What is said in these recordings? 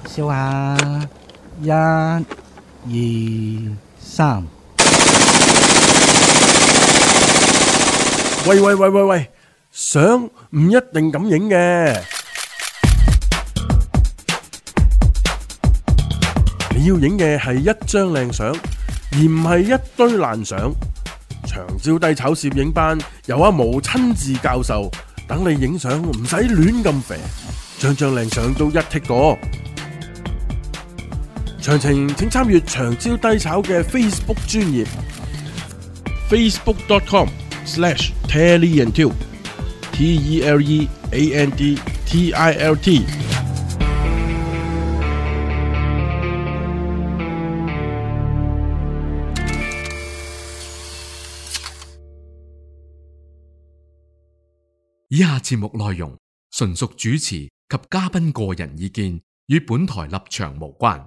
笑下，一、二、三。 喂，相唔一定咁影嘅，你要影嘅係一張靚相，而唔係一堆爛相。長招低炒攝影班由阿毛親自教授，等你影相唔使亂咁肥，張靚相都一剔過。詳情請參閱長招低炒嘅 Facebook 專頁 facebook.com/TeleAndTilt TELEANDTILT。 以下節目內容純屬主持及嘉賓個人意見，與本台立場無關。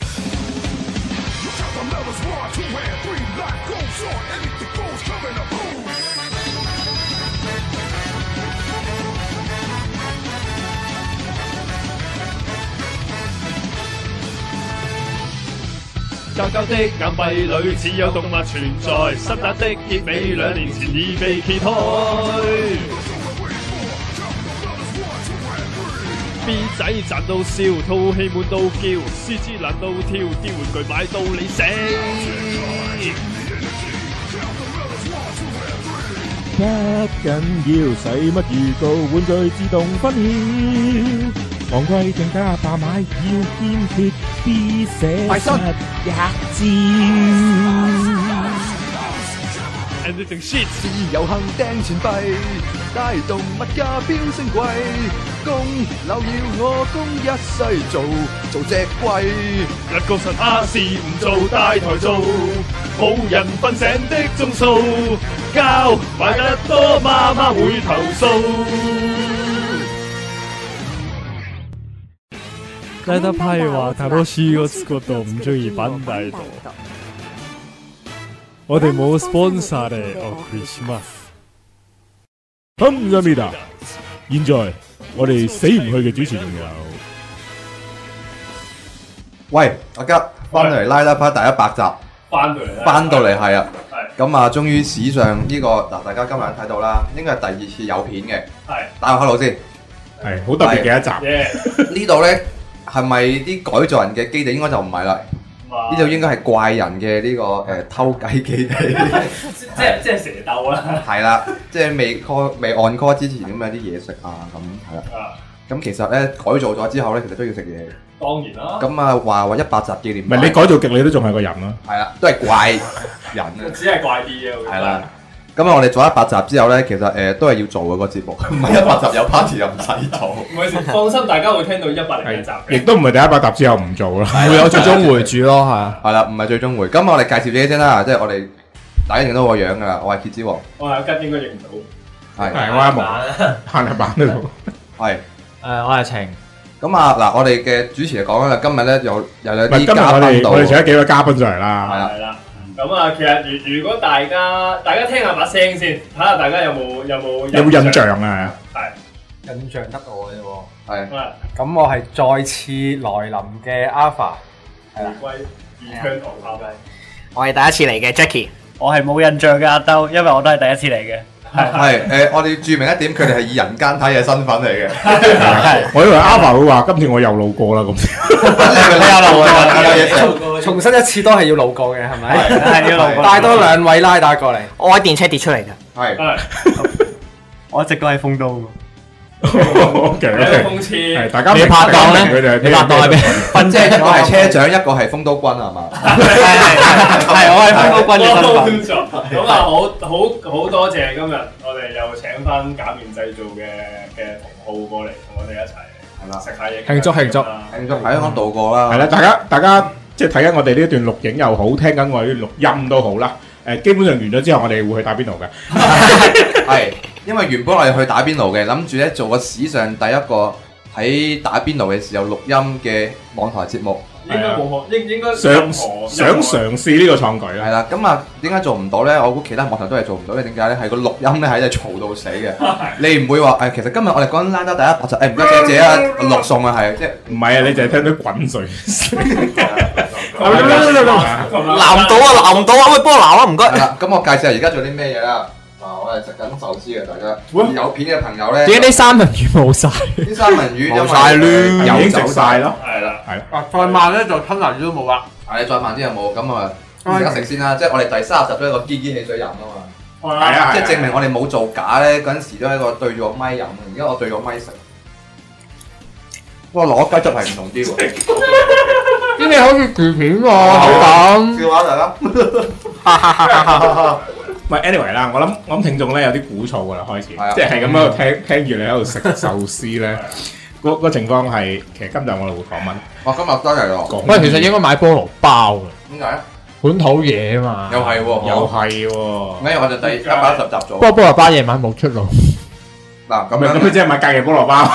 膠膠的硬幣裏只有動物存在，濕打的結尾2年前已被揭開。B 仔賺到笑，套戲滿到叫，獅子爛到跳，啲玩具買到你死。 不緊要，使乜預告？玩具自動分曉，昂貴定價爆買，要堅決必寫實一招。 Anything shit， 自由行掟錢幣，帶動物價飆升貴，供樓要我供一世做隻龜。 一個神蝦事唔做，大台做，冇人瞓醒的鐘數，膠買得多媽媽會投訴。 ライダーパイは楽しいをつくこと唔中意バンダイと。我哋冇 sponsor でお送りします。 감사합니다。現在我哋死唔去嘅主持仲有， 喂，阿吉翻嚟拉拉拍第100集，翻到嚟係啊，咁啊，終於史上呢個嗱，大家今日睇到啦，應該係第2次有片嘅，打個 hello 先， 係好特別嘅一集。 呢度咧係咪啲改造人嘅基地？應該就唔係啦。呢度應該係怪人嘅呢個偷雞基地， 即係蛇竇啦。 係啦，即係未按 call 之前咁有啲嘢食啊，咁係啦。咁其實咧改造咗之後咧，其實都要食嘢。 當然啦。 咁啊話100集紀念， 唔係你改造極，你都仲係個人咯。 係啦，都係怪人啊。 只係怪啲啫。 係啦。咁啊，我哋做100集之後咧，其實都係要做嘅個節目，唔係100集有 party 就唔使做。 唔係，放心，大家會聽到101集嘅。 亦都唔係第100集之後唔做啦， 會有最終回住咯，係啊。 係啦，唔係最終回。咁我哋介紹自己先啦，即係我哋大家認到我樣㗎啦，我係蠍子王。 我係阿吉，應該認唔到。 係我阿毛，限量版呢度。 係。 我係晴。 咁啊嗱，我哋嘅主持嚟講啦，今日咧有啲嘉賓到，我哋請咗幾位嘉賓上嚟啦。 係啦。咁啊，其實如果大家聽下把聲先，睇下大家有冇印象啊？ 係印象得我啫喎。 係。 咁我係再次來臨嘅 Alpha。 係啦。 我係第一次嚟嘅 Jackie。 我係冇印象嘅阿兜，因為我都係第一次嚟嘅。 係我哋注明一點，佢哋係以人間睇嘅身份嚟嘅。 我以為 Alpha 會話今次我又路過啦咁。 你有路過，重新一次都係要路過嘅，係咪？係要路過。帶多2位拉打過嚟。 我喺電車跌出嚟㗎。 係。 我一直都係風刀。 OK。 風刺。 係大家你拍檔咧？ 你拍檔係咩？ 即係一個係車長，一個係風刀軍係嘛？ 係我係風刀軍嘅身份。 咁啊，好多謝今日我哋又請翻假面製造嘅同好過嚟同我哋一齊係啦食下嘢， 慶祝喺香港度過啦。 係啦，大家即係睇緊我哋呢一段錄影又好，聽緊我哋啲錄音都好啦。基本上完咗之後，我哋會去打邊爐嘅。 係，因為原本我哋去打邊爐嘅，諗住咧做個史上第一個喺打邊爐嘅時候錄音嘅網台節目。 應該冇可，應該想嘗試呢個創舉啦。 係啦，咁啊點解做唔到咧？我估其他網台都係做唔到嘅。點解咧？係個錄音咧係真係嘈到死嘅。你唔會話其實今日我哋講拉打第一集唔該謝謝啊錄餸啊係，即係唔係啊？你就係聽到滾水聲。 鬧唔到啊！鬧唔到啊！可唔可以幫我鬧啊？唔該。 係啦，咁我介紹下而家做啲咩嘢啦。我哋食緊壽司嘅，大家有片嘅朋友咧。 點解啲三文魚冇晒？ 啲三文魚冇晒啦， 已經食晒咯。 係啦， 係。 再慢咧就吞拿魚都冇啦。 係，再慢啲有冇？咁啊，而家食先啦。即係我哋第30集都係一個堅堅汽水飲啊嘛。 係啊， 即係證明我哋冇做假咧。嗰陣時都係一個對住個咪飲，而家我對個咪食。哇！攞雞汁係唔同啲喎。 啲嘢好似薯片喎，口感。 笑話大家。 唔係 anyway 啦，我諗聽眾咧有啲鼓噪㗎啦，開始，即係咁喺度聽住你喺度食壽司咧，個情況係其實今日我哋會講乜？ 我今日真係喎。 喂，其實應該買菠蘿包嘅。 點解？ 本土嘢啊嘛。 又係喎。 又係喎。 跟住我就第110集做。 不過菠蘿包夜晚冇出路。 嗱咁樣， 咁即係買隔夜菠蘿包。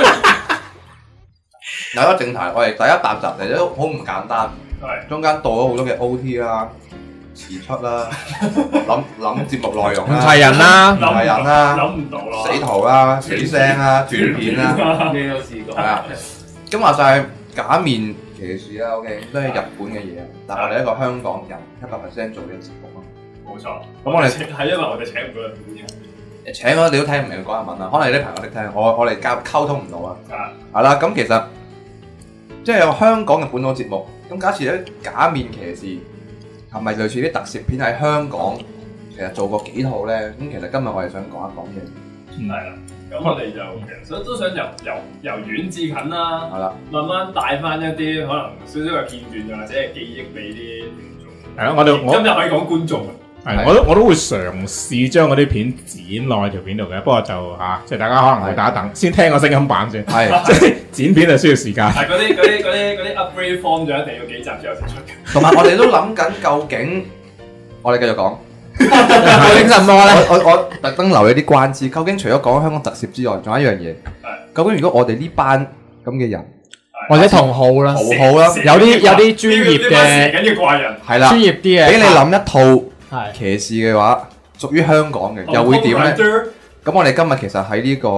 有一個正題，我哋第100集嚟都好唔簡單，中間到咗好多嘅 OT 啦。遲出啦，諗節目內容啦， 唔齊人啦， 唔齊人啦， 諗唔到啦， 死圖啦，死聲啦，斷片啦， 咩都試過。 係啊，咁話晒假面騎士啦 ，OK， 都係日本嘅嘢，但係我哋一個香港人100% 做嘅節目啊， 冇錯。 咁我哋係因為我哋請唔到日本人， 請咗你都聽唔明講日文啊，可能你啲朋友識聽，我哋溝通唔到啊。係啦，咁其實即係有香港嘅本土節目，咁假設咧假面騎士。係咪類似啲特攝片喺香港其實做過幾套咧？咁其實今日我哋想講一講嘅， 係啦。咁我哋就其實都想由遠至近啦， 係啦， 慢慢帶翻一啲可能少少嘅片段，又或者係記憶俾啲觀眾。 係咯，我今日可以講觀眾。 係，我都會嘗試將嗰啲片剪落條片度嘅，不過就即係大家可能會等一等，先聽個聲音版先。係，即係剪片係需要時間。係嗰啲 upgrade form 就一定要幾集之後先出嘅。 同埋我哋都諗緊究竟，我哋繼續講。 究竟什麼咧？ 我特登留咗啲關子，究竟除咗講香港特攝之外，仲有一樣嘢。究竟如果我哋呢班咁嘅人， 或者同好啦，有啲專業嘅怪人， 係啦， 專業啲嘅， 俾你諗一套。騎士嘅話，屬於香港嘅，又會點咧？咁我哋今日其實喺呢個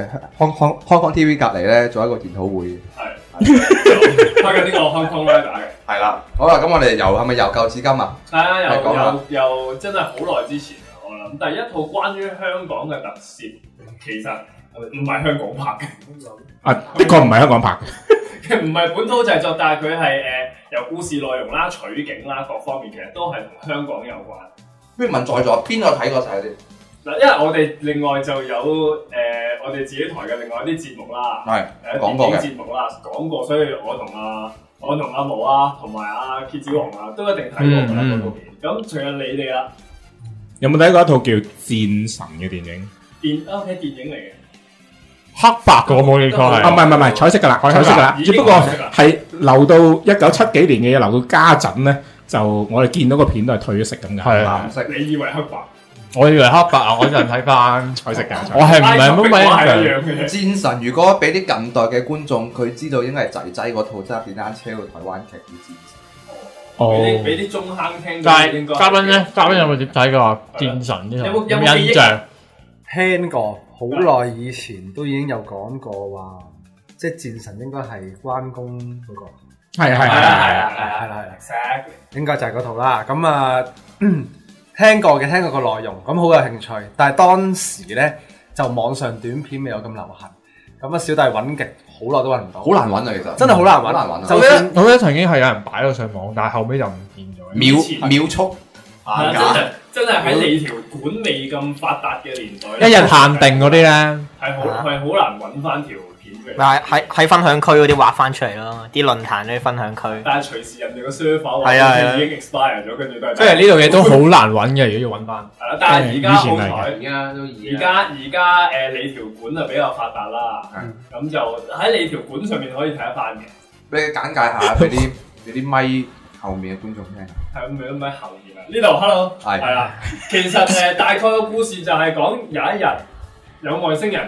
Hong Kong TV 隔離咧，做一個研討會。係開緊呢個 Hong Kong Rider 嘅。 係啦，好啦，咁我哋係咪由舊至今啊？ 係啊，由真係好耐之前啊！我諗第一套關於香港嘅特攝，其實唔係香港拍嘅。 的確唔係香港拍嘅。 唔係本土製作，但係佢係由故事內容啦、取景啦各方面，其實都係同香港有關。 不如問在座邊個睇過晒先？ 嗱，因為我哋另外就有我哋自己台嘅另外一啲節目啦， 係講過嘅節目啦，講過，所以我同阿毛啊，同埋阿蠍子王啊，都一定睇過㗎啦嗰套片。咁除咗你哋啦， 有冇睇過一套叫《戰神》嘅電影？ 電影嚟嘅。 黑白嘅我冇記錯係， 唔係彩色㗎啦，彩色㗎啦，只不過係留到1970幾年嘅嘢，留到家陣咧，就我哋見到個片都係褪咗色咁㗎， 係藍色。 你以為黑白？ 我以為黑白啊！我陣睇翻彩色㗎， 我係唔係乜乜一樣嘅？ 戰神如果俾啲近代嘅觀眾，佢知道應該係仔嗰套揸電單車去台灣劇嘅戰神。 哦，俾啲中坑聽。 但係嘉賓咧，嘉賓有冇點睇過戰神呢套？有冇印象？ 聽過。好耐以前都已經有講過話，即係戰神應該係關公嗰個。 係啦， 應該就係嗰套啦。咁啊，聽過個內容，咁好有興趣。但係當時咧就網上短片未有咁流行，咁啊小弟揾極好耐都揾唔到。 好難揾啊，其實真係好難揾， 難揾啊！ 就我覺得曾經係有人擺咗上網，但係後尾就唔見咗。 秒速。 真係喺你條管未咁發達嘅年代， 一日限定嗰啲咧， 係好難揾翻條片嘅。 咪喺分享區嗰啲畫翻出嚟咯，啲論壇嗰啲分享區。 但係隨時人哋個 server 話已經 expire 咗，跟住都係。 即係呢度嘢都好難揾嘅，如果要揾翻。 係啦，但係而家好彩，而家你條管就比較發達啦，咁就喺你條管上面可以睇得翻嘅。 俾你簡介下俾啲咪後面嘅觀眾聽。 係咪後面啊？呢度 hello 係啦。其實大概個故事就係講有一日有外星人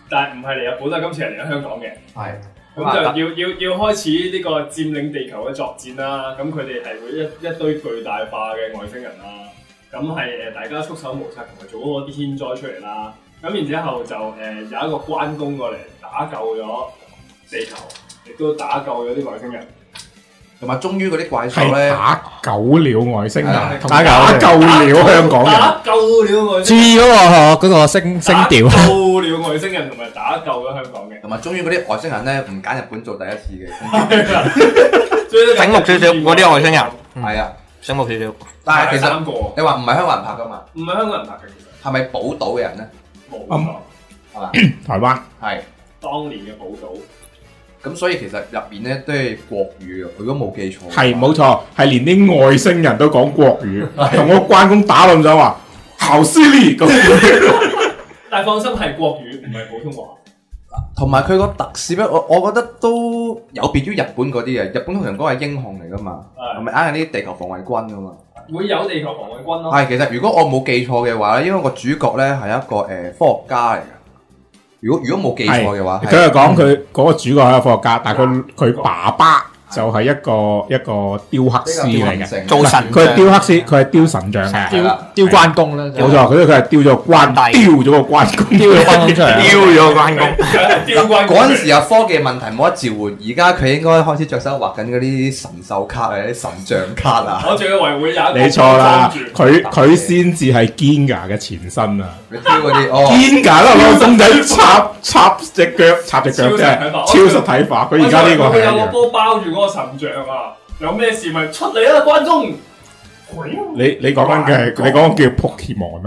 但係唔係嚟日本啦，今次係嚟咗香港嘅。 係。 咁就要開始呢個佔領地球嘅作戰啦。咁佢哋係會一堆巨大化嘅外星人啦。咁係大家束手無策，同埋做嗰啲天災出嚟啦。咁然之後就有一個關公過嚟打救咗地球，亦都打救咗啲外星人。 同埋終於嗰啲怪獸咧打救了外星人， 打救了香港人， 打救了外注意嗰個聲調， 打救了外星人同埋打救咗香港嘅。 同埋終於嗰啲外星人咧唔揀日本做第一次嘅， 醒目少少嗰啲外星人， 係啊， 醒目少少。 但係其實你話唔係香港人拍噶嘛？ 唔係香港人拍嘅，其實係咪寶島嘅人咧？ 冇錯， 係嘛？ 台灣係當年嘅寶島。 咁所以其實入邊咧都係國語嘅，如果冇記錯。 係冇錯，係連啲外星人都講國語，同我關公打論咗話好犀利咁。 但係放心係國語，唔係普通話。 同埋佢個特攝咧，我覺得都有別於日本嗰啲嘅。日本通常講係英雄嚟噶嘛，係咪硬係啲地球防衛軍噶嘛？ 會有地球防衛軍咯。 係，其實如果我冇記錯嘅話咧，因為個主角咧係一個科學家嚟嘅。如果冇記錯嘅話， 佢係講佢嗰個主角係一個科學家，但係佢爸爸就係一個雕刻師嚟嘅， 做神， 佢係雕刻師，佢係雕神像嘅， 雕關公啦， 冇錯，佢係雕咗個關公， 雕咗關公出嚟， 雕咗關公。 嗰陣時有科技問題冇得召喚，而家佢應該開始着手畫緊嗰啲神獸卡啊、啲神像卡啊。 我仲以為會有一個你錯啦，佢先至係堅牙嘅前身啊！ 你雕嗰啲堅牙啦，攞公仔插隻腳啫，超實體化。佢而家呢個係有個波包住嗰個神像啊！有咩事咪出嚟啊，關公！ 你講緊嘅係你講叫 Pokemon 啊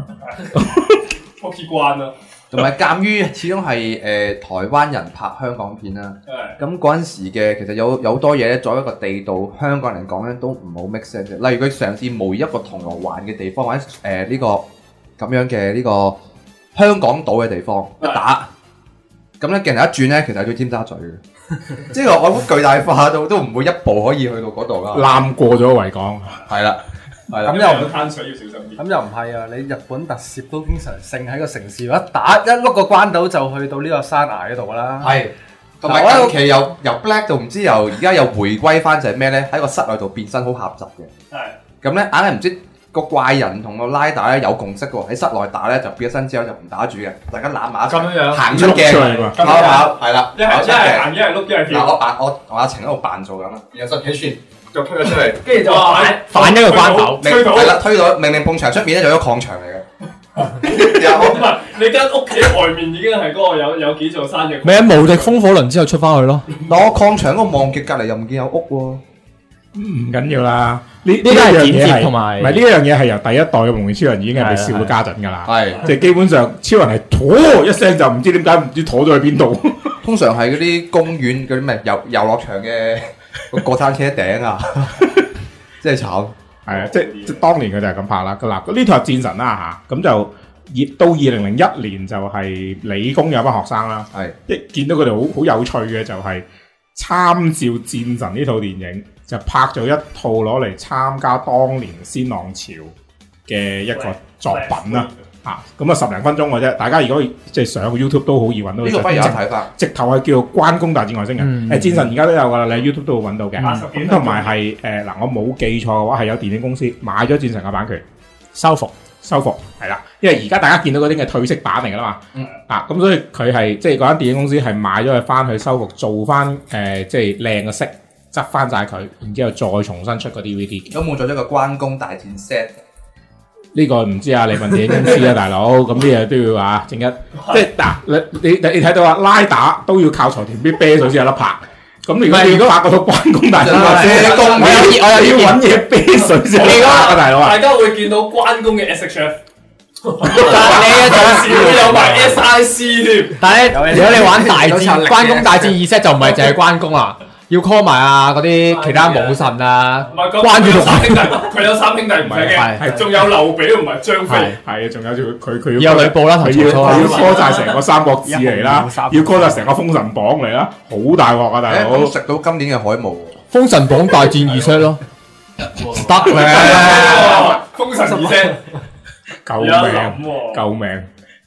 ，Pokemon 啊！ 同埋鑑於始終係台灣人拍香港片啦，咁嗰陣時嘅其實有好多嘢咧，作為一個地道香港人嚟講咧，都唔好 make sense 嘅。例如佢嘗試模擬一個銅鑼灣嘅地方，或者呢個咁樣嘅呢個香港島嘅地方一打，咁咧鏡頭一轉咧，其實係去尖沙咀嘅，即係我覺得巨大化到都唔會一步可以去到嗰度啦。 攬過咗維港， 係啦。 咁又攤水要小心啲。 咁又唔係啊！你日本特攝都經常性喺個城市一打一碌個關島就去到呢個山崖嗰度啦。 係，同埋近期由 Black 到唔知由而家又回歸翻就係咩咧？喺個室內度變身好狹窄嘅。係。咁咧硬係唔知個怪人同個拉打咧有共識喎，喺室內打咧就變咗身之後就唔打住嘅，大家攬埋一齊。咁樣行出鏡，跑係啦。一係行，一係碌，一係跳。嗱我阿晴喺度扮做咁啦，然後就起船。就推咗出嚟，跟住就反一個關口， 係啦，推到明碰牆出面咧就有個礦場嚟嘅。 唔係你間屋企外面已經係嗰個有幾座山嘅。 咪喺無敵風火輪之後出翻去咯。 嗱我礦場嗰個望極隔離又唔見有屋喎。 唔緊要啦，呢啲係剪接同埋， 唔係呢一樣嘢係由第一代嘅蒙面超人已經係被笑到家陣㗎啦。 係， 即係基本上超人係妥一聲就唔知點解唔知妥咗去邊度。 通常係嗰啲公園嗰啲咩遊樂場嘅個過山車頂啊。真係慘，係啊！即當年佢就係咁拍啦。嗱，呢套係戰神啦嚇，咁就到2001年就係理工有班學生啦，係一見到佢哋好有趣嘅就係參照戰神呢套電影，就拍咗一套攞嚟參加當年鮮浪潮嘅一個作品啦。咁啊10零分鐘嘅啫，大家如果即係上 YouTube 都好易揾到。呢個不如有睇法，直頭係叫關公大戰外星人。戰神而家都有㗎啦，你喺 YouTube 都會揾到嘅。咁同埋係嗱，我冇記錯嘅話係有電影公司買咗戰神嘅版權，收復係啦。因為而家大家見到嗰啲嘅退色版嚟㗎啦嘛。咁所以佢係即係嗰間電影公司係買咗佢翻去收復，做翻即係靚嘅色，執翻晒佢，然之後再重新出個 DVD。咁冇咗一個關公大戰 set。呢個唔知啊，你問電影公司啊，大佬，咁啲嘢都要啊，正一，即係嗱，你睇到啊，拉打都要靠財團啲啤水先有得拍，咁如果你拍嗰套關公大戰，我又要揾嘢啤水先有得拍啊，大佬啊！ 大家會見到關公嘅 SHF， 但係你有時會有埋 SIC 添。 但係如果你玩大戰關公大戰2 set 就唔係淨係關公啦。要 call 埋啊嗰啲其他武神啊，關住三兄弟，佢有三兄弟唔係嘅，仲有劉備同埋張飛， 係啊，仲有佢要有呂布啦， 佢要 call 晒成個三國志嚟啦，要 call 晒成個封神榜嚟啦，好大鑊啊大佬！ 食到今年嘅海霧， 封神榜大戰2 set 咯，得咧， 封神2 set， 救命！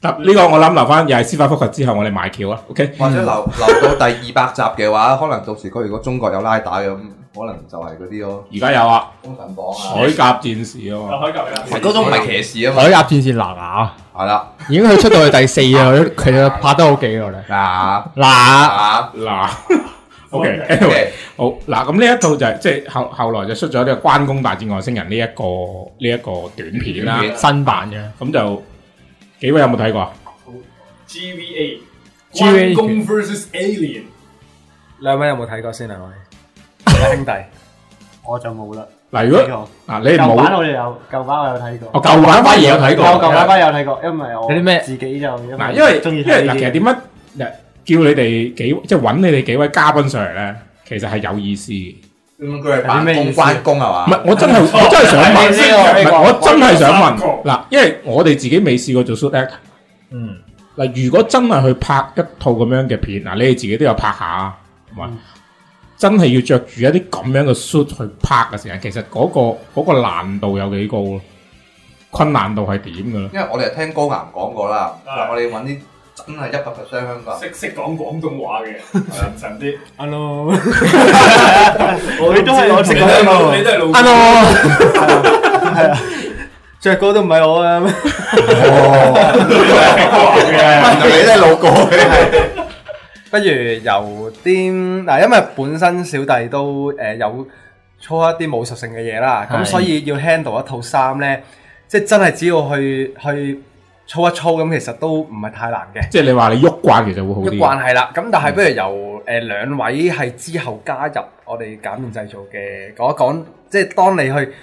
得呢個我諗留翻，又係司法覆核之後，我哋買橋啊。OK， 或者留到第200集嘅話，可能到時佢如果中國有拉打嘅咁，可能就係嗰啲咯。 而家有啊， 封神榜啊， 海甲戰士啊嘛， 海甲係嗰種唔係騎士啊嘛， 海甲戰士嗱係啦， 已經去出到去第4啊，佢哋拍得好幾個咧。嗱 OK，anyway 好嗱，咁呢一套就係即係後來就出咗呢個關公大戰外星人呢一個短片啦， 新版嘅。 咁就幾位有冇睇過啊 ？GVA 關公 vs Alien， 兩位有冇睇過先？兩位兄弟， 我就冇啦。 嗱，如果你冇舊版我哋有，舊版我有睇過。 哦，舊版反而有睇過。 舊版有睇過，因為我有啲咩自己就嗱，因為嗱，其實點解叫你哋即係揾你哋幾位嘉賓上嚟咧？其實係有意思嘅。 咁佢係扮關公係嘛？ 唔係，我真係想問，唔係我真係想問嗱，因為我哋自己未試過做 shoot actor。嗱，如果真係去拍一套咁樣嘅片，嗱，你哋自己都有拍下，係嘛？真係要着住一啲咁樣嘅 suit 去拍嘅時間，其實嗰個難度有幾高咯？困難度係點嘅咧？ 因為我哋係聽高岩講過啦，我哋揾啲真係100%香港人， 識講廣東話嘅，神啲。Hello， 我都係我識講， 你都係老。 Hello， 係啊，着哥都唔係我啊。 你都係老過嘅。 不如由啲嗱，因為本身小弟都有操一啲武術性嘅嘢啦，咁所以要 handle 一套衫咧，即係真係只要去操一操咁，其實都唔係太難嘅。 即係你話你喐慣其實會好啲。 喐慣係啦，咁但係不如由兩位係之後加入我哋假面製造嘅講一講，即係當你去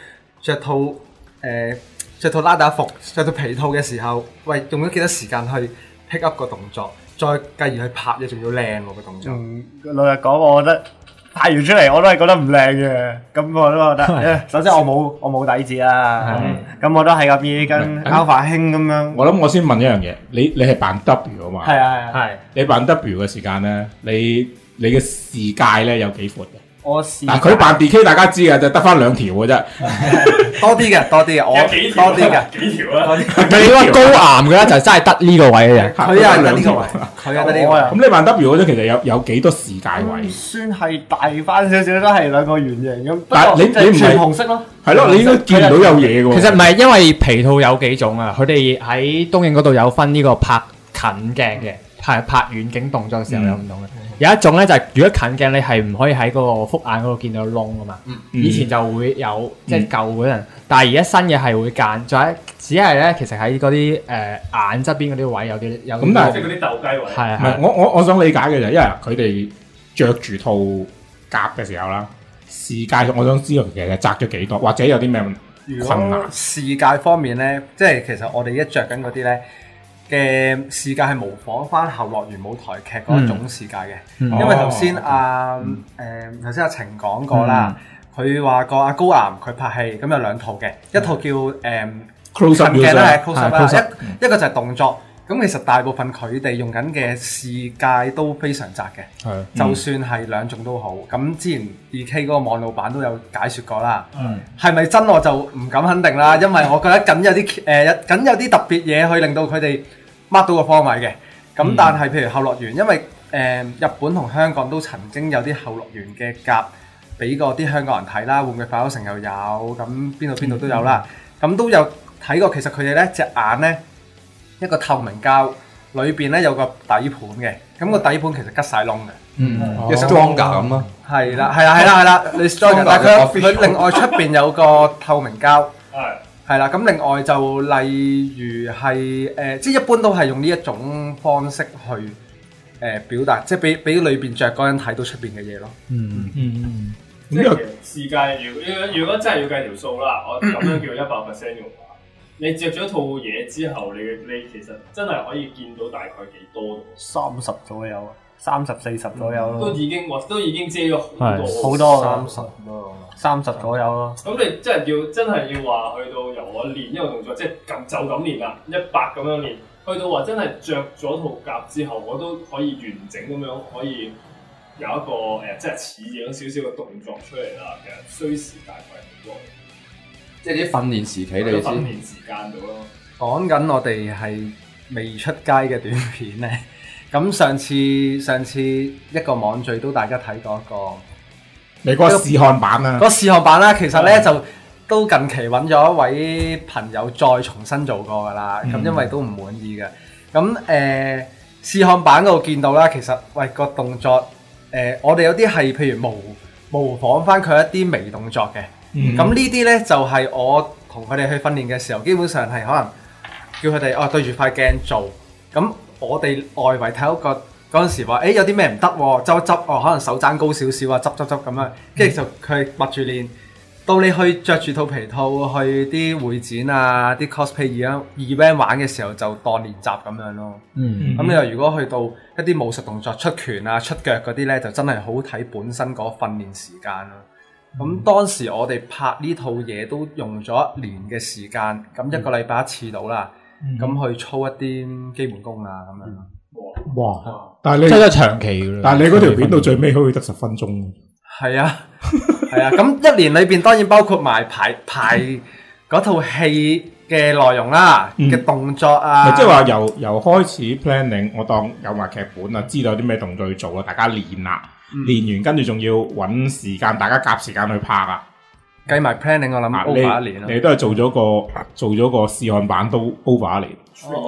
着套拉打服、着套皮套嘅時候，喂，用咗幾多時間去 pick up 個動作？再繼而去拍嘢，仲要靚喎個動作。 老實講，我覺得拍完出嚟我都係覺得唔靚嘅。咁我都覺得，首先我冇底子啦。咁我都係咁意跟 Alpha 兄咁樣。 我諗我先問一樣嘢，你係扮 W 啊嘛？ 係啊係。 你扮 W 嘅時間咧，你嘅視界咧有幾闊嘅？ 嗱佢扮 DK 大家知嘅，就得翻2條嘅啫。 多啲嘅，我多啲嘅幾條啊？ 你話高岩嘅咧，就真係得呢個位嘅啫。 佢係得呢個位，佢係得呢個位。 咁你扮 W 嗰陣，其實有幾多視界位？ 算係大翻少少，都係兩個圓形咁。 但係你唔係全紅色咯？ 係咯，你應該見唔到有嘢嘅喎。 其實唔係，因為皮套有幾種啊。佢哋喺東映嗰度有分呢個拍近鏡嘅，係拍遠景動作嘅時候有唔同嘅。有一種咧就係如果近鏡你係唔可以喺嗰個複眼嗰度見到窿啊嘛，以前就會有即係舊嗰陣，但係而家新嘅係會間，只係咧其實喺嗰啲眼側邊嗰啲位有啲有咁，但係即係嗰啲鬥雞位。 係啊， 唔係我想理解嘅就係，因為佢哋着住套甲嘅時候啦，視界我想知道其實窄咗幾多，或者有啲咩困難？ 視界方面咧，即係其實我哋一着緊嗰啲咧。嘅視界係模仿翻後樂園舞台劇嗰種視界嘅，因為頭先阿晴講過啦，佢話過阿高岩佢拍戲咁有2套嘅，一套叫 close up 近鏡啦，close up 啦，一個就係動作。咁其實大部分佢哋用緊嘅視界都非常窄嘅，就算係2種都好。咁之前 DK 嗰個網路版都有解説過啦，係咪真我就唔敢肯定啦，因為我覺得緊有啲特別嘢去令到佢哋 mark 到個方位嘅。咁但係譬如後樂園，因為日本同香港都曾經有啲後樂園嘅甲俾過啲香港人睇啦，玩具反斗城又有，咁邊度都有啦，咁都有睇過。其實佢哋咧隻眼咧，一個透明膠，裏邊咧有個底盤嘅，咁個底盤其實吉晒窿嘅， 一 stronger 咁咯。 係啦，你 stronger， 但係佢另外出邊有個透明膠，係啦，咁另外就例如係即係一般都係用呢一種方式去表達，即係俾裏邊着嗰人睇到出邊嘅嘢咯。 即係視界，如果真係要計條數啦，我咁樣叫100%嘅話。你着咗套嘢之後，你其實真係可以見到大概幾多 ？30左右，30、40左右咯。 都已經遮咗好多，30左右咯。 咁你真係要話去到由我練一個動作，即係就咁練啦，100咁樣練，去到話真係着咗套甲之後，我都可以完整咁樣可以有一個即係似樣少少嘅動作出嚟啦。其實需時大概好多。即係啲訓練時期，你先訓練時間到咯。 講緊我哋係未出街嘅短片咧。咁上次一個網聚都大家睇過一個， 你嗰個試看版啊？ 嗰個試看版啦，其實咧就都近期揾咗一位朋友再重新做過噶啦。咁因為都唔滿意嘅。咁試看版嗰度見到啦，其實喂個動作我哋有啲係譬如模仿翻佢一啲微動作嘅。咁呢啲咧就係我同佢哋去訓練嘅時候，基本上係可能叫佢哋對住塊鏡做咁。我哋外圍睇嗰陣時話，有啲咩唔得喎，執可能手踭高少少啊，執咁樣，跟住就佢密住練。到你去着住套皮套去啲會展啊、啲 cosplay event 玩嘅時候，就當練習咁樣咯。咁你又如果去到一啲武術動作出拳啊、出腳嗰啲咧，就真係好睇本身嗰訓練時間咯。咁當時我哋拍呢套嘢都用咗1年嘅時間，咁1個禮拜1次到啦。咁去操一啲基本功啊，咁樣。 哇！但係你真係長期㗎啦。 但係你嗰條片到最尾可以得10分鐘。 係啊，係啊。咁1年裏邊當然包括埋排嗰套戲嘅內容啦，嘅動作啊。 即係話由開始 planning， 我當有埋劇本啦，知道有啲咩動作要做啦，大家練啦，練完跟住仲要揾時間，大家夾時間去拍啊。 計埋 planning， 我諗 over 1年咯。 你都係做咗個試看版都 over 1年。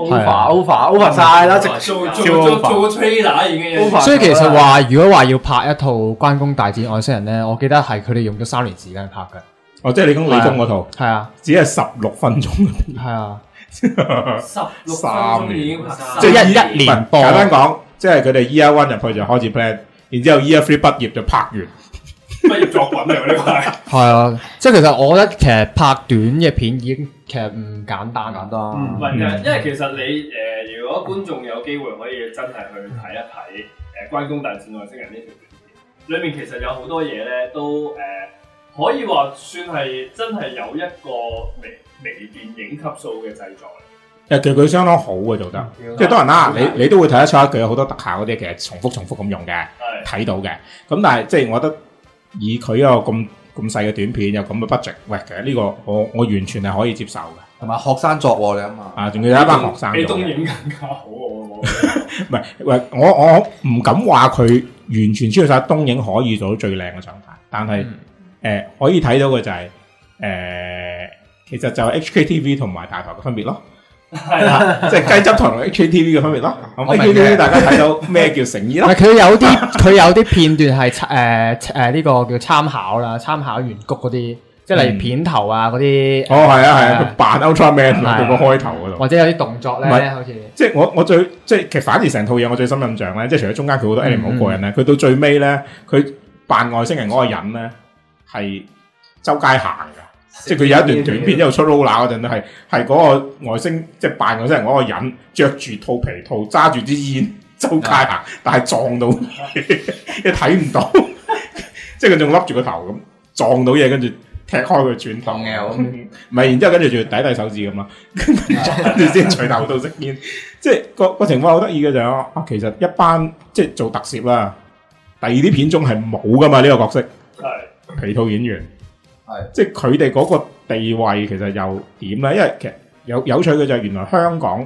over 晒啦，做個 trailer 已經。 所以其實話，如果話要拍一套關公大戰外星人咧，我記得係佢哋用咗3年時間拍嘅。 哦，即係你講理工嗰套。 係啊， 只係16分鐘嘅片。 係啊 ，16分鐘已經拍晒。 即係一年播。簡單講，即係佢哋 Year 1入去就開始 plan， 然之後 Year 3畢業就拍完。 畢業作品嚟喎呢個係。 係啊，即係其實我覺得其實拍短嘅片已經其實唔簡單。 唔係嘅，因為其實你如果觀眾有機會可以真係去睇一睇關公大戰外星人呢條片，裏面其實有好多嘢咧都可以話算係真係有一個微電影級數嘅製作。 其實佢相當好嘅做得，即係當然啦，你都會睇得出佢有好多特效嗰啲，其實重複咁用嘅，睇到嘅。咁但係即係我覺得以佢一個咁細嘅短片有咁嘅 budget， 喂，其實呢個我完全係可以接受嘅。 同埋學生作喎，你諗下。 啊，仲要有一班學生。 比東影更加好唔係，喂，我唔敢話佢完全超越晒東影可以做到最靚嘅狀態，但係可以睇到嘅就係其實就係 HKTV 同埋大台嘅分別咯。係啦，即係雞汁台同 HKTV 嘅分別咯。HKTV 大家睇到咩叫誠意啦？ 佢有啲片段係呢個叫參考啦，參考原曲嗰啲，即係例如片頭啊嗰啲。哦，係啊，佢扮 Ultraman 佢個開頭嗰度， 或者有啲動作咧，好似即係我最即係其實反而成套嘢我最深印象咧，即係除咗中間佢好多 element 好過癮咧，佢到最尾咧，佢扮外星人嗰個人咧係周街行㗎。即係佢有一段短片，一路出 roller 嗰陣咧，係嗰個外星，即係扮外星人嗰個人，着住套皮套，揸住支煙，周街行，但係撞到嘢，你睇唔到，即係佢仲笠住個頭咁，撞到嘢，跟住踢開佢轉頭嘅，唔係，然之後跟住仲要抵手指咁啊，跟住先除頭到食煙，即係個情況好得意嘅就係其實一班即係做特攝啦，第二啲片種係冇噶嘛呢個角色，係皮套演員。即係佢哋嗰個地位其實又點咧？因為其實有趣嘅就係原來香港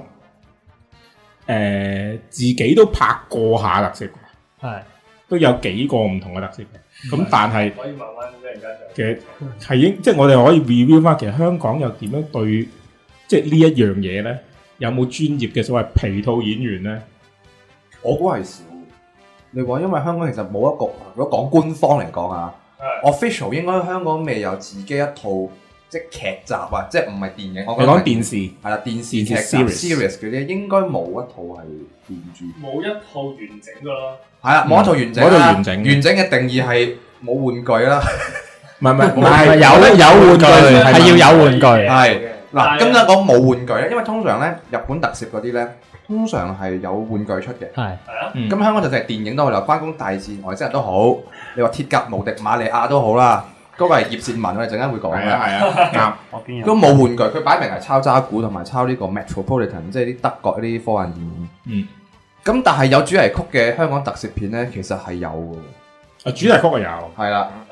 自己都拍過下特攝，係都有幾個唔同嘅特攝嘅。咁但係可以慢慢俾人家其實係即係我哋可以 review 翻，其實香港又點樣對即係呢一樣嘢咧？有冇專業嘅所謂皮套演員咧？ 我估係少。你話因為香港其實冇一個，如果講官方嚟講啊。official 應該香港未有自己一套即係劇集啊，即係唔係電影。我講電視係啦，電視劇集 series 嗰啲應該冇一套係原著， 冇一套完整㗎咯。 係啊，冇一套完整啦。完整嘅定義係冇玩具啦。唔係有玩具係要有玩具。 係嗱，今日講冇玩具咧，因為通常咧日本特攝嗰啲咧，通常係有玩具出嘅。係啊，咁香港就係電影都好啦，關公大戰外星人都好。你話鐵甲無敵馬利亞都好啦，嗰個係葉倩文，我哋陣間會講嘅。係啊，啱。都冇玩具，佢擺明係抄渣古同埋抄呢個 Metropolitan， 即係啲德國啲科幻電影。咁但係有主題曲嘅香港特攝片咧，其實係有嘅。 主題曲係有。 係啦。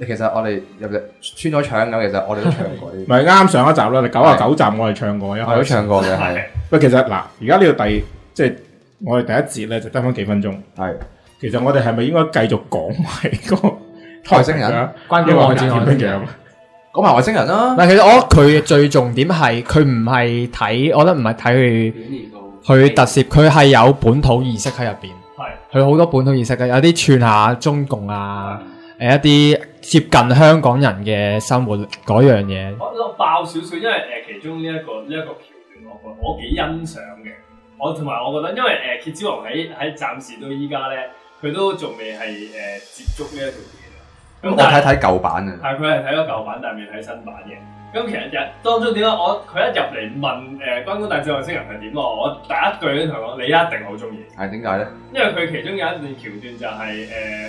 其實我哋入嚟穿咗腸咁，其實我哋都唱過啲。 唔係啱上一集啦，你99集我哋唱過， 我都唱過嘅係。 喂，其實嗱，而家呢個即係我哋第一節咧，就得翻幾分鐘。 係。 其實我哋係咪應該繼續講埋個外星人？ 關於外星人。 講埋外星人啦。 嗱，其實我覺得佢最重點係佢唔係睇，我覺得唔係睇佢特攝，佢係有本土意識喺入邊。係。佢好多本土意識嘅，有啲串下中共啊。一啲接近香港人嘅生活嗰樣嘢， 我爆少少，因為其中呢一個橋段，我幾欣賞嘅。同埋我覺得，因為蠍子王喺暫時到依家咧，佢都仲未係接觸呢一條片。 咁我睇舊版嘅。 係佢係睇咗舊版，但係未睇新版嘅。咁其實當中點解佢一入嚟問關公大戰外星人係點咯？我第一句都同佢講，你一定好中意。 係點解咧？ 因為佢其中有一段橋段就係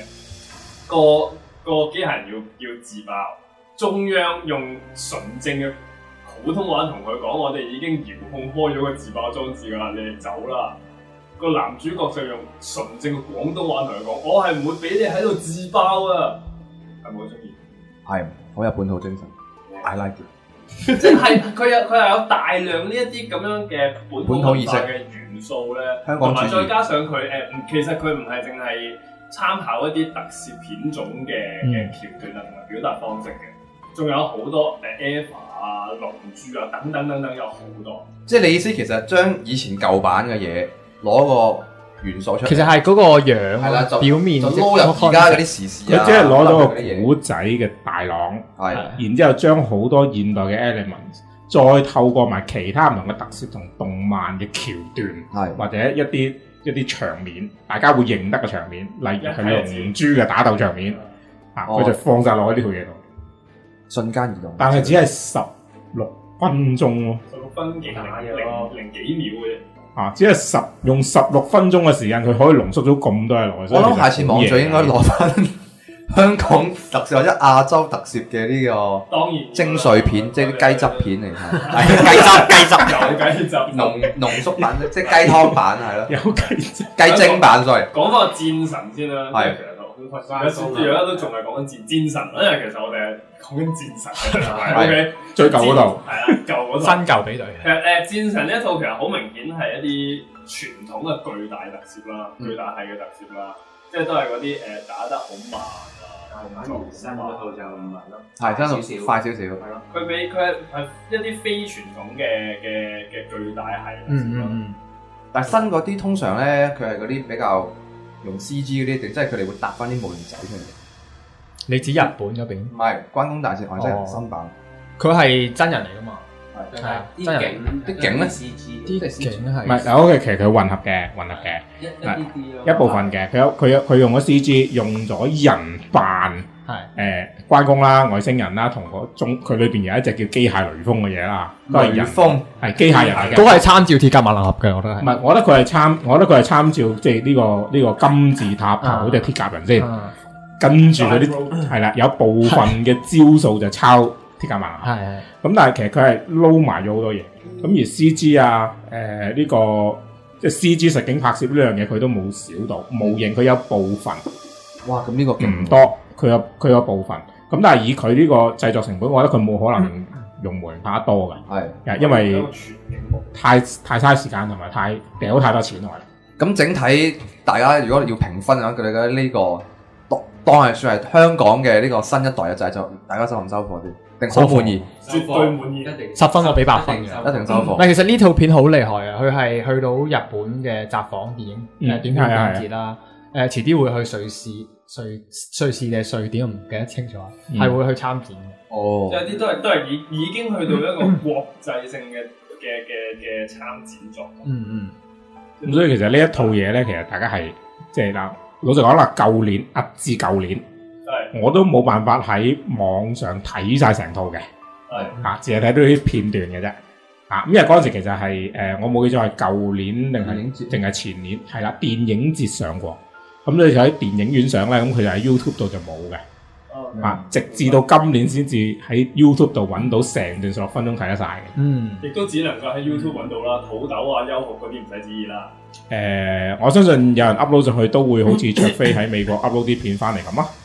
個機械人要自爆，中央用純正嘅普通話同佢講：我哋已經遙控開咗個自爆裝置㗎啦，你哋走啦！個男主角就用純正嘅廣東話同佢講：我係唔會俾你喺度自爆啊！係咪好中意？係， 好有本土精神。I like it。 即係佢有大量呢一啲咁樣嘅本土意識嘅元素咧，同埋再加上佢其實佢唔係淨係參考一啲特攝片種嘅橋段啊，同埋表達方式嘅，仲有好多EVA 啊、龍珠啊等等有好多。 即係你意思其實將以前舊版嘅嘢攞個元素出嚟， 其實係嗰個樣係啦，表面就撈入而家嗰啲時事啊， 即係攞咗個古仔嘅大廊，係，然之後將好多現代嘅 element， 再透過埋其他唔同嘅特攝同動漫嘅橋段，係或者一啲場面，大家會認得嘅場面，例如係龍珠嘅打鬥場面，佢就放晒落喺呢套嘢度， 瞬間移動。 但係只係16分鐘咯 ，16分幾零幾秒嘅啫。 只係用16分鐘嘅時間，佢可以濃縮咗咁多嘢落去。 我諗下次網聚應該攞翻香港特攝或者亞洲特攝嘅呢個當然精髓片，即係啲雞汁片嚟睇。 雞汁濃縮版，即係雞湯版係咯。 有雞汁雞精版，sorry。 講翻個戰神先啦，係而家都仲係講緊戰神，因為其實我哋係講緊戰神嘅，OK 最舊嗰度係啦，舊嗰度新舊比對。 其實戰神呢一套其實好明顯係一啲傳統嘅巨大特攝啦，巨大系嘅特攝啦，即係都係嗰啲打得好慢啊，反而新嗰套就唔慢咯， 係真係快少少。係咯， 佢係一啲非傳統嘅巨大系特攝咯。 但係新嗰啲通常咧，佢係嗰啲比較用 CG 嗰啲，定即係佢哋會搭翻啲模型仔出嚟。 你指日本嗰邊？ 唔係關公大戰外星人新版， 佢係真人嚟噶嘛？ 係啊，真人啲景咧， 啲景係唔係？OK，其實佢混合嘅，一部分嘅。佢用咗 CG，用咗人扮關公啦、外星人啦，同佢裏邊有一隻叫機械雷鋒嘅嘢啦，都係人風，係機械人嚟嘅。 都係參照鐵甲萬能俠嘅，我覺得係。 唔係，我覺得佢係參照即係呢個金字塔頭嗰隻鐵甲人先。跟住嗰啲係啦，有部分嘅招數就抄鐵甲萬能俠。係。咁但係其實佢係撈埋咗好多嘢。咁而 CG 啊，呢個即係 CG 實景拍攝呢樣嘢，佢都冇少到。模型佢有部分。 哇！咁呢個唔多，佢有部分。咁但係以佢呢個製作成本，我覺得佢冇可能用模型拍得多㗎。係，因為太嘥時間同埋太掉太多錢落嚟。 咁整體大家如果要評分嘅話，佢哋覺得呢個當係算係香港嘅呢個新一代嘅製作，大家收唔收貨先？定好滿意？ 絕對滿意，一定 10分我俾8分嘅， 一定收貨。 但其實呢套片好厲害啊！佢係去到日本嘅札幌電影短片電節啦。遲啲會去瑞士嘅瑞典，我唔記得清楚，係會去參展嘅。 哦， 有啲都係已經去到一個國際性嘅參展作。 咁所以其實呢一套嘢咧，其實大家係即係嗱，老實講啦，至舊年，我都冇辦法喺網上睇晒成套嘅，淨係睇到啲片段嘅啫。因為嗰陣時其實係我冇記錯係舊年定係前年，係啦，電影節上過。咁你就喺電影院上咧，咁佢就喺 YouTube 度就冇嘅，直至到今年先至喺 YouTube 度揾到成段16分鐘睇得晒嘅。 亦都只能夠喺 YouTube 揾到啦，土豆啊、優酷嗰啲唔使旨意啦。 我相信有人 upload 上去都會好似卓飛喺美國 upload 啲片翻嚟咁啊。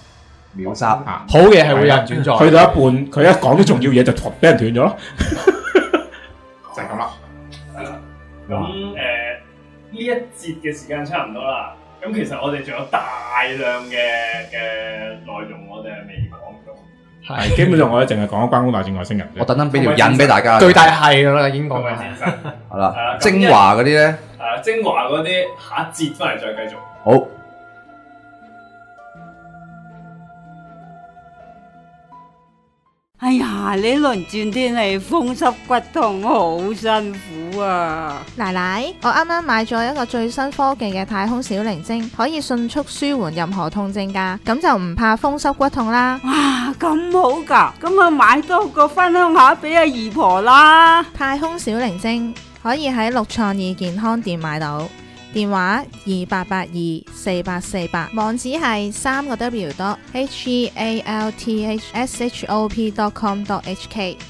秒殺啊！ 好嘢係會有人轉載， 去到一半佢一講啲重要嘢就俾人斷咗咯，就係咁啦。 係啦，咁呢一節嘅時間差唔多啦。咁其實我哋仲有大量嘅內容，我哋係未講到。 係基本上我哋淨係講關公大戰外星人啫。 我特登俾條引俾大家。 最大係啦，已經講嘅。 係啦，精華嗰啲咧。 精華嗰啲下一節翻嚟再繼續。 好。 哎呀，呢輪轉天氣風濕骨痛，好辛苦啊！ 奶奶，我啱啱買咗一個最新科技嘅太空小靈精，可以迅速舒緩任何痛症㗎，咁就唔怕風濕骨痛啦。 哇，咁好㗎！咁啊買多個分享下俾阿姨婆啦。 太空小靈精可以喺六創意健康店買到。電話28824848，網址係3個W.healthshop.com.hk。